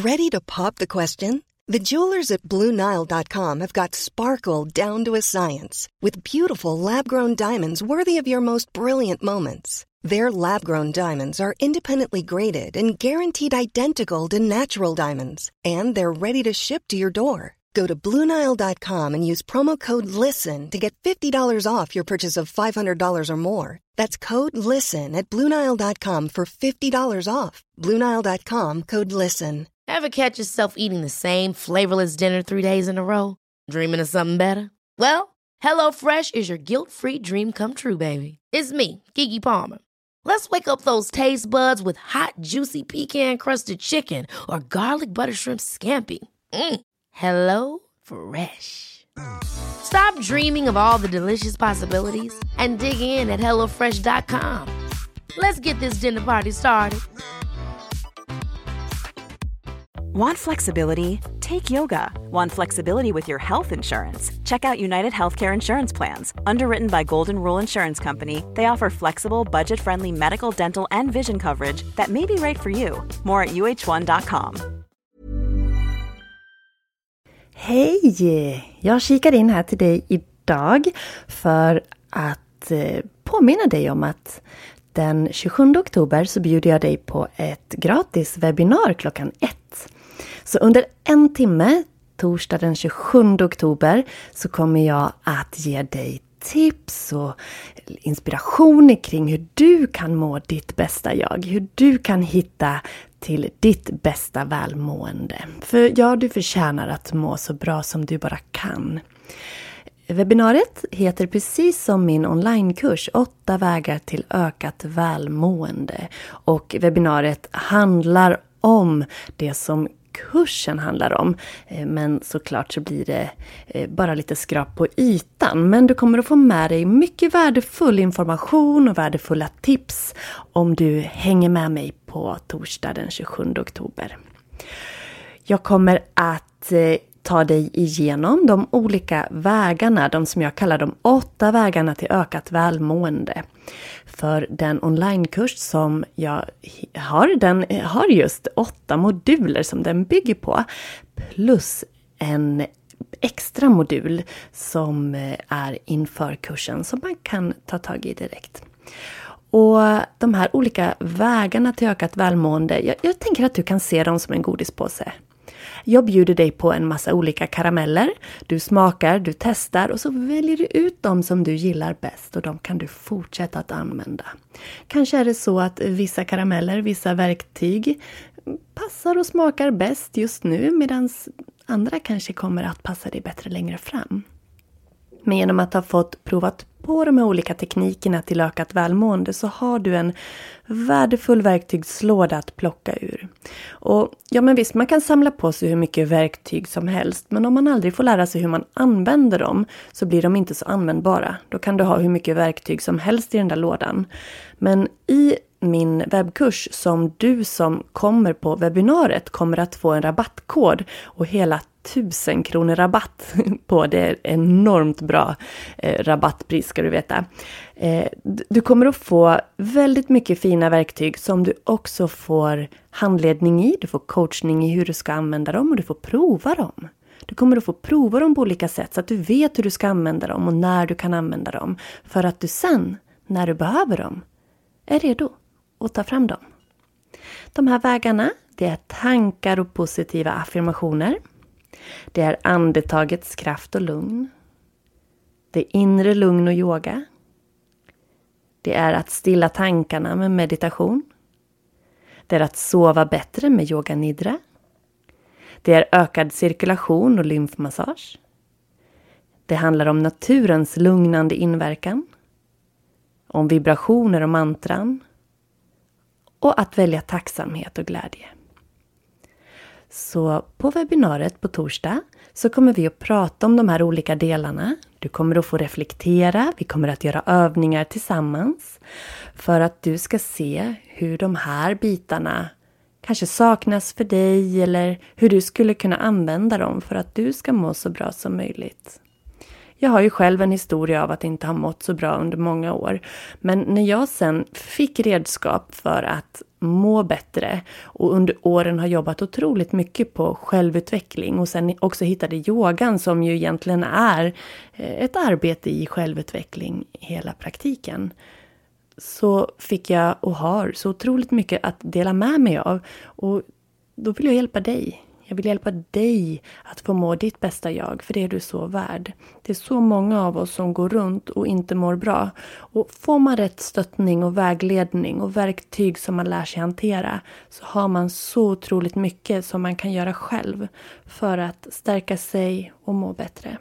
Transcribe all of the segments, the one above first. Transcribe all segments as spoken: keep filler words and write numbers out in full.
Ready to pop the question? The jewelers at Blue Nile dot com have got sparkle down to a science with beautiful lab-grown diamonds worthy of your most brilliant moments. Their lab-grown diamonds are independently graded and guaranteed identical to natural diamonds, and they're ready to ship to your door. Go to Blue Nile dot com and use promo code LISTEN to get fifty dollars off your purchase of five hundred dollars or more. That's code LISTEN at Blue Nile dot com for fifty dollars off. Blue Nile dot com, code LISTEN. Ever catch yourself eating the same flavorless dinner three days in a row? Dreaming of something better? Well, HelloFresh is your guilt-free dream come true, baby. It's me, Keke Palmer. Let's wake up those taste buds with hot, juicy pecan-crusted chicken or garlic butter shrimp scampi. Mm. Hello Fresh. Stop dreaming of all the delicious possibilities and dig in at hello fresh dot com. Let's get this dinner party started. Want flexibility? Take yoga. Want flexibility with your health insurance? Check out United Healthcare Insurance Plans. Underwritten by Golden Rule Insurance Company, they offer flexible, budget-friendly medical, dental, and vision coverage that may be right for you. More at u h one dot com. Hej! Jag kikar in här till dig idag för att eh, påminna dig om att den tjugosjunde oktober så bjuder jag dig på ett gratis webbinar klockan ett. Så under en timme, torsdag den tjugosjunde oktober, så kommer jag att ge dig tips och inspiration kring hur du kan må ditt bästa jag. Hur du kan hitta till ditt bästa välmående. För ja, du förtjänar att må så bra som du bara kan. Webbinariet heter precis som min onlinekurs åtta vägar till ökat välmående. Och webbinariet handlar om det som kursen handlar om. Men såklart så blir det bara lite skrap på ytan. Men du kommer att få med dig mycket värdefull information och värdefulla tips om du hänger med mig på torsdag den tjugosjunde oktober. Jag kommer att ta dig igenom de olika vägarna, de som jag kallar de åtta vägarna till ökat välmående. För den onlinekurs som jag har, den har just åtta moduler som den bygger på. Plus en extra modul som är inför kursen som man kan ta tag i direkt. Och de här olika vägarna till ökat välmående, jag, jag tänker att du kan se dem som en godispåse. Jag bjuder dig på en massa olika karameller. Du smakar, du testar och så väljer du ut dem som du gillar bäst. Och de kan du fortsätta att använda. Kanske är det så att vissa karameller, vissa verktyg passar och smakar bäst just nu. Medan andra kanske kommer att passa dig bättre längre fram. Men genom att ha fått provat på de här olika teknikerna till ökat välmående så har du en värdefull verktygslåda att plocka ur. Och ja, men visst, man kan samla på sig hur mycket verktyg som helst, men om man aldrig får lära sig hur man använder dem så blir de inte så användbara. Då kan du ha hur mycket verktyg som helst i den där lådan. Men i min webbkurs som du som kommer på webbinariet kommer att få en rabattkod och hela tusen kronor rabatt på. Det är enormt bra eh, rabattpris ska du veta. Eh, du kommer att få väldigt mycket fina verktyg som du också får handledning i. Du får coachning i hur du ska använda dem och du får prova dem. Du kommer att få prova dem på olika sätt så att du vet hur du ska använda dem och när du kan använda dem. För att du sen, när du behöver dem, är redo att ta fram dem. De här vägarna, det är tankar och positiva affirmationer. Det är andetagets kraft och lugn. Det är inre lugn och yoga. Det är att stilla tankarna med meditation. Det är att sova bättre med yoga nidra. Det är ökad cirkulation och lymfmassage. Det handlar om naturens lugnande inverkan. Om vibrationer och mantran. Och att välja tacksamhet och glädje. Så på webbinariet på torsdag så kommer vi att prata om de här olika delarna. Du kommer att få reflektera, vi kommer att göra övningar tillsammans. För att du ska se hur de här bitarna kanske saknas för dig. Eller hur du skulle kunna använda dem för att du ska må så bra som möjligt. Jag har ju själv en historia av att inte ha mått så bra under många år. Men när jag sen fick redskap för att må bättre och under åren har jobbat otroligt mycket på självutveckling och sen också hittade yogan som ju egentligen är ett arbete i självutveckling hela praktiken, så fick jag och har så otroligt mycket att dela med mig av, och då vill jag hjälpa dig. Jag vill hjälpa dig att få må ditt bästa jag, för det är du så värd. Det är så många av oss som går runt och inte mår bra. Och får man rätt stöttning och vägledning och verktyg som man lär sig hantera, så har man så otroligt mycket som man kan göra själv för att stärka sig och må bättre.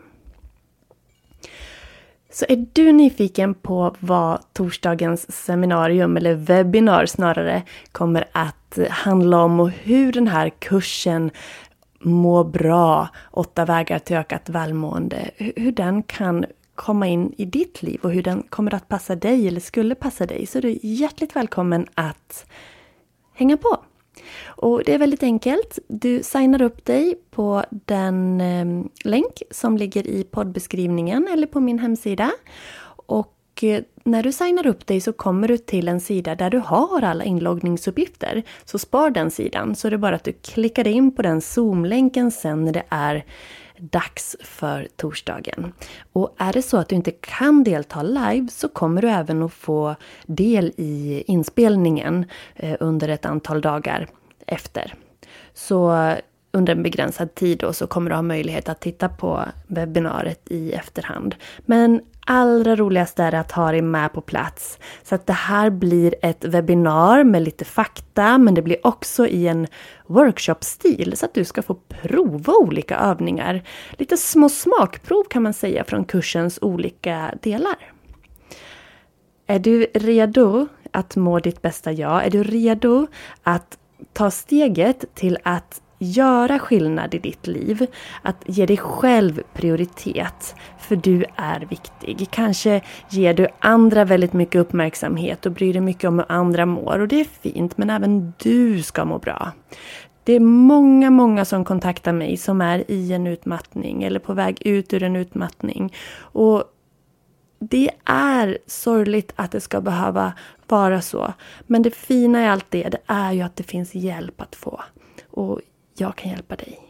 Så är du nyfiken på vad torsdagens seminarium, eller webbinar snarare, kommer att handla om och hur den här kursen Må bra, åtta vägar till ökat välmående, hur den kan komma in i ditt liv och hur den kommer att passa dig eller skulle passa dig, så är du hjärtligt välkommen att hänga på. Och det är väldigt enkelt. Du signar upp dig på den eh, länk som ligger i poddbeskrivningen eller på min hemsida. Och eh, när du signar upp dig så kommer du till en sida där du har alla inloggningsuppgifter. Så spar den sidan, så är det bara att du klickar in på den Zoom-länken sen när det är dags för torsdagen. Och är det så att du inte kan delta live, så kommer du även att få del i inspelningen eh, under ett antal dagar efter. Så under en begränsad tid då, så kommer du ha möjlighet att titta på webbinariet i efterhand. Men allra roligast är att ha dig med på plats. Så att det här blir ett webbinar med lite fakta, men det blir också i en workshop-stil, så att du ska få prova olika övningar. Lite små smakprov kan man säga från kursens olika delar. Är du redo att må ditt bästa jag? Är du redo att ta steget till att göra skillnad i ditt liv? Att ge dig själv prioritet, för du är viktig. Kanske ger du andra väldigt mycket uppmärksamhet och bryr dig mycket om hur andra mår, och det är fint, men även du ska må bra. Det är många, många som kontaktar mig som är i en utmattning eller på väg ut ur en utmattning, och det är sorgligt att det ska behöva vara så. Men det fina i allt det, det är ju att det finns hjälp att få. Och jag kan hjälpa dig.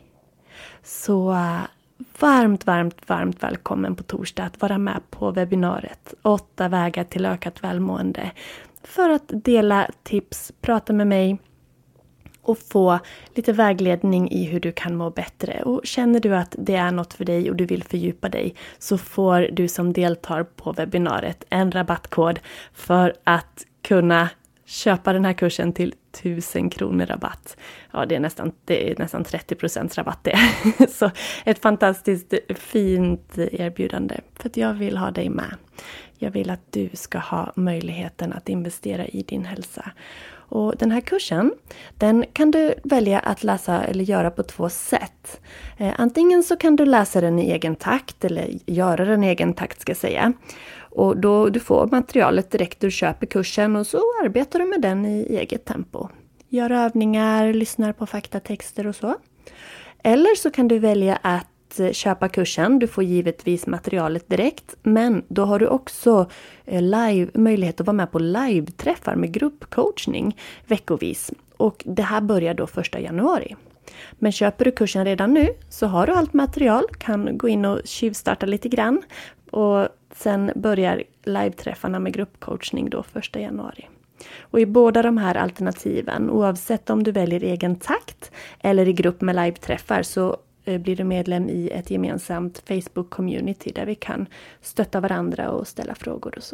Så varmt, varmt, varmt välkommen på torsdag att vara med på webbinariet åtta vägar till ökat välmående. För att dela tips, prata med mig och få lite vägledning i hur du kan må bättre. Och känner du att det är något för dig och du vill fördjupa dig, så får du som deltar på webbinariet en rabattkod för att kunna köpa den här kursen till tusen kronor rabatt. Ja, det är nästan, det är nästan trettio procent rabatt det. Så ett fantastiskt fint erbjudande. För att jag vill ha dig med. Jag vill att du ska ha möjligheten att investera i din hälsa. Och den här kursen, den kan du välja att läsa eller göra på två sätt. Eh, antingen så kan du läsa den i egen takt, eller göra den i egen takt ska jag säga. Och då du får materialet direkt du köper kursen, och så arbetar du med den i eget tempo. Gör övningar, lyssnar på faktatexter och så. Eller så kan du välja att köpa kursen. Du får givetvis materialet direkt, men då har du också live, möjlighet att vara med på live-träffar med gruppcoachning veckovis. Och det här börjar då första januari. Men köper du kursen redan nu så har du allt material, kan gå in och tjuvstarta lite grann. Och sen börjar live-träffarna med gruppcoachning då första januari. Och i båda de här alternativen, oavsett om du väljer egen takt eller i grupp med live-träffar, så blir du medlem i ett gemensamt Facebook-community där vi kan stötta varandra och ställa frågor och så.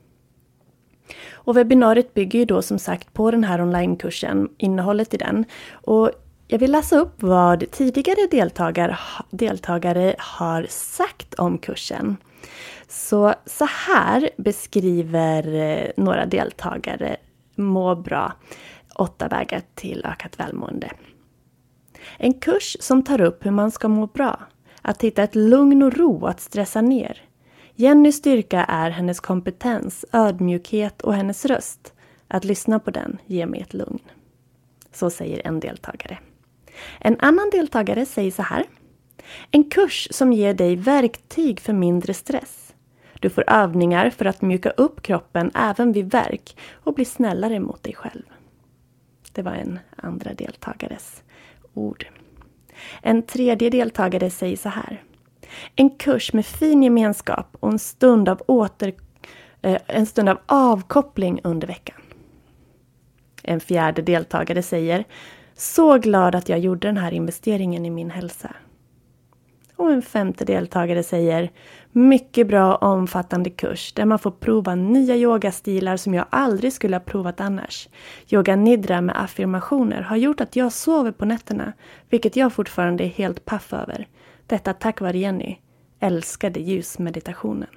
Och webbinariet bygger ju då som sagt på den här onlinekursen, innehållet i den. Och jag vill läsa upp vad tidigare deltagare, deltagare har sagt om kursen. Så, så här beskriver några deltagare Må bra, åtta vägar till ökat välmående. En kurs som tar upp hur man ska må bra. Att hitta ett lugn och ro att stressa ner. Jennys styrka är hennes kompetens, ödmjukhet och hennes röst. Att lyssna på den ger mig ett lugn. Så säger en deltagare. En annan deltagare säger så här. En kurs som ger dig verktyg för mindre stress. Du får övningar för att mjuka upp kroppen även vid värk och bli snällare mot dig själv. Det var en andra deltagares ord. En tredje deltagare säger så här. En kurs med fin gemenskap och en stund av, åter, eh, en stund av avkoppling under veckan. En fjärde deltagare säger. Så glad att jag gjorde den här investeringen i min hälsa. Och en femte deltagare säger. Mycket bra omfattande kurs där man får prova nya yogastilar som jag aldrig skulle ha provat annars. Yoga nidra med affirmationer har gjort att jag sover på nätterna, vilket jag fortfarande är helt paff över. Detta tack vare Jenny. Älskade ljusmeditationen.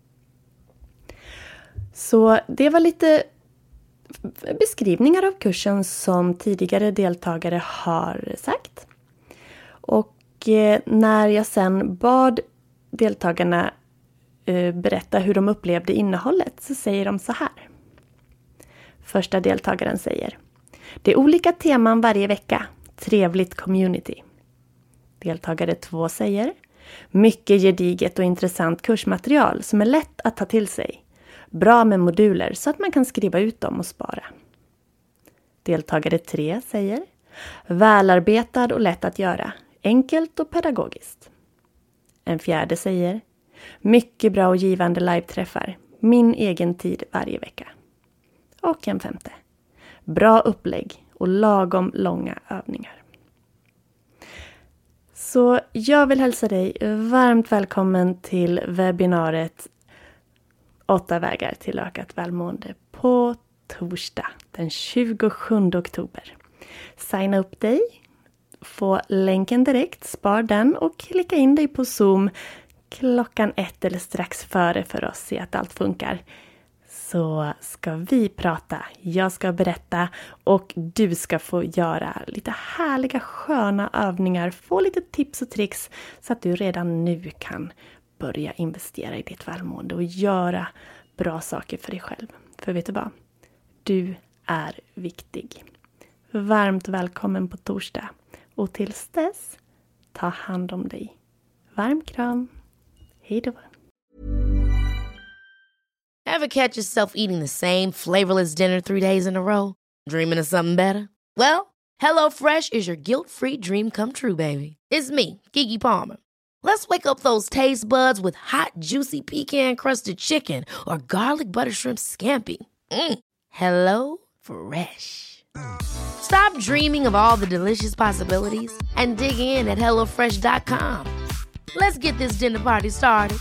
Så det var lite beskrivningar av kursen som tidigare deltagare har sagt. Och när jag sen bad deltagarna berätta hur de upplevde innehållet så säger de så här. Första deltagaren säger. Det är olika teman varje vecka. Trevligt community. Deltagare två säger. Mycket gediget och intressant kursmaterial som är lätt att ta till sig. Bra med moduler så att man kan skriva ut dem och spara. Deltagare tre säger. Välarbetad och lätt att göra. Enkelt och pedagogiskt. En fjärde säger. Mycket bra och givande live-träffar. Min egen tid varje vecka. Och en femte. Bra upplägg och lagom långa övningar. Så jag vill hälsa dig varmt välkommen till webbinariet åtta vägar till ökat välmående på torsdag den tjugosjunde oktober. Signa upp dig. Få länken direkt, spar den och klicka in dig på Zoom klockan ett eller strax före för att se att allt funkar. Så ska vi prata, jag ska berätta och du ska få göra lite härliga sköna övningar. Få lite tips och tricks så att du redan nu kan börja investera i ditt välmående och göra bra saker för dig själv. För vet du vad? Du är viktig. Varmt välkommen på torsdag. Och tills dess, ta hand om dig. Varm kram. Hej då. Ever catch yourself eating the same flavorless dinner three days in a row? Dreaming of something better? Well, HelloFresh is your guilt-free dream come true, baby. It's me, Keke Palmer. Let's wake up those taste buds with hot, juicy pecan-crusted chicken or garlic butter shrimp scampi. Mm. Hello Fresh. Stop dreaming of all the delicious possibilities and dig in at hello fresh dot com. Let's get this dinner party started.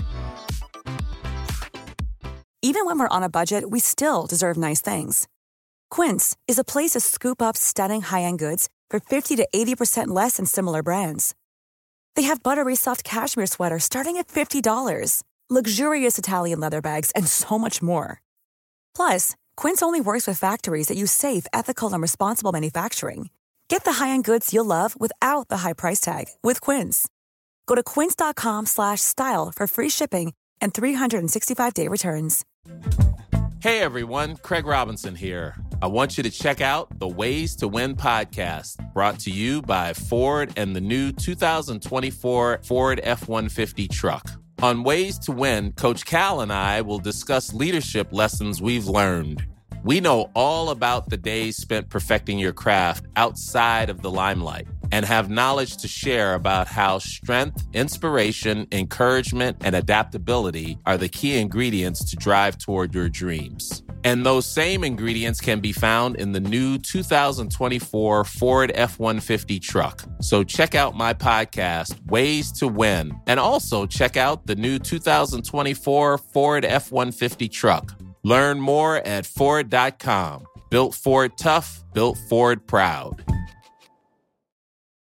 Even when we're on a budget, we still deserve nice things. Quince is a place to scoop up stunning high-end goods for fifty to eighty percent less than similar brands. They have buttery soft cashmere sweaters starting at fifty dollars, luxurious Italian leather bags, and so much more. Plus, Quince only works with factories that use safe, ethical, and responsible manufacturing. Get the high-end goods you'll love without the high price tag with Quince. Go to quince dot com slash style for free shipping and three sixty-five day returns. Hey everyone, Craig Robinson here. I want you to check out the Ways to Win podcast, brought to you by Ford and the new two thousand twenty-four Ford F one fifty truck. On Ways to Win, Coach Cal and I will discuss leadership lessons we've learned. We know all about the days spent perfecting your craft outside of the limelight and have knowledge to share about how strength, inspiration, encouragement, and adaptability are the key ingredients to drive toward your dreams. And those same ingredients can be found in the new two thousand twenty-four Ford F one fifty truck. So check out my podcast, Ways to Win, and also check out the new two thousand twenty-four Ford F one fifty truck. Learn more at Ford dot com. Built Ford tough, built Ford proud.